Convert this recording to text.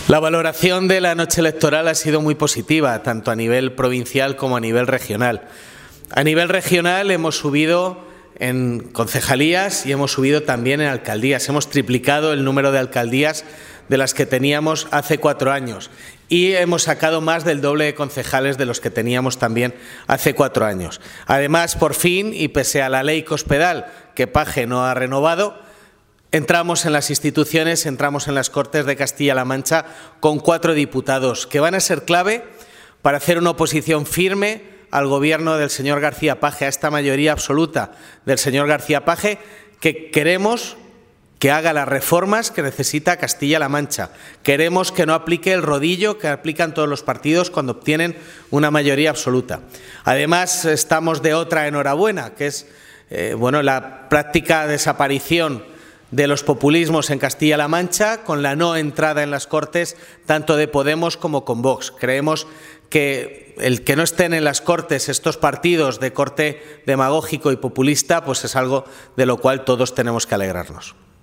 La valoración de la noche electoral ha sido muy positiva, tanto a nivel provincial como a nivel regional. A nivel regional hemos subido en concejalías y hemos subido también en alcaldías. Hemos triplicado el número de alcaldías de las que teníamos hace 4 años y hemos sacado más del doble de concejales de los que teníamos también hace 4 años. Además, por fin, y pese a la ley Cospedal, que Paje no ha renovado, entramos en las instituciones, entramos en las Cortes de Castilla-La Mancha con 4 diputados que van a ser clave para hacer una oposición firme al Gobierno del señor García Paje, a esta mayoría absoluta del señor García Paje, que queremos que haga las reformas que necesita Castilla-La Mancha. Queremos que no aplique el rodillo que aplican todos los partidos cuando obtienen una mayoría absoluta. Además, estamos de otra enhorabuena, que es la práctica desaparición de los populismos en Castilla-La Mancha, con la no entrada en las Cortes tanto de Podemos como con Vox. Creemos que el que no estén en las Cortes estos partidos de corte demagógico y populista, pues es algo de lo cual todos tenemos que alegrarnos.